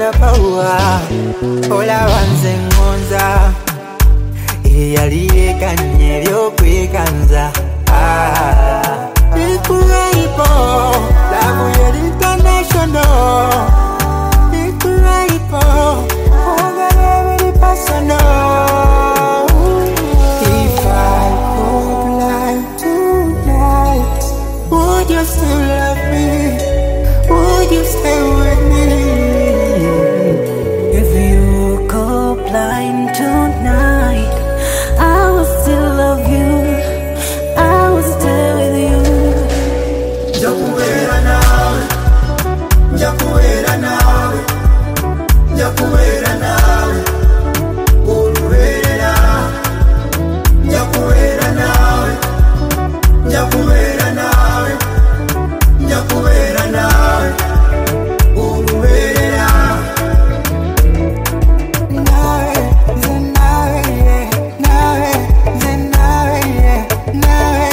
na power. Ola wanze ngonza yaliyekanye byokwekanza. Incredible, love you international. Incredible, every personal. If I could blind tonight, would you still love me? Would you stay with me? If you go blind tonight, I will still love you. I will stay with you. Njakuwera nawe, njakuwera nawe, njakuwera nawe, uluwera. Njakuwera nawe, njakuwera nawe, njakuwera nawe, uluwera. Nawe, nawe, nawe, nawe, nawe,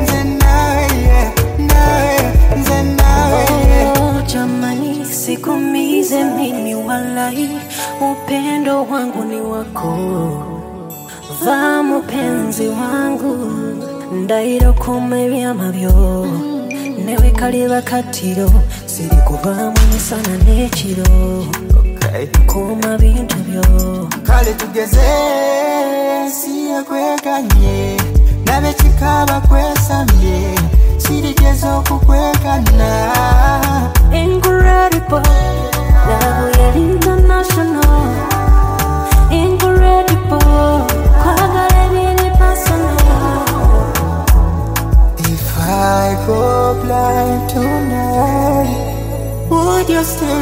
nawe. Oh, jamani, sikumize mimi walai, upendo wangu ni wako. Va mupenzi wangu, ndairo kume byama byo. Newe kaliba katiro, siri kuvamu nisana nechiro. Kuma bintu byo. Kale tugeze siya kwekanye, nabe chikaba kwesambye, sirigeze okukwekana. Incredible, love you international. Incredible, kwagala biri personal. If I go blind tonight, would you still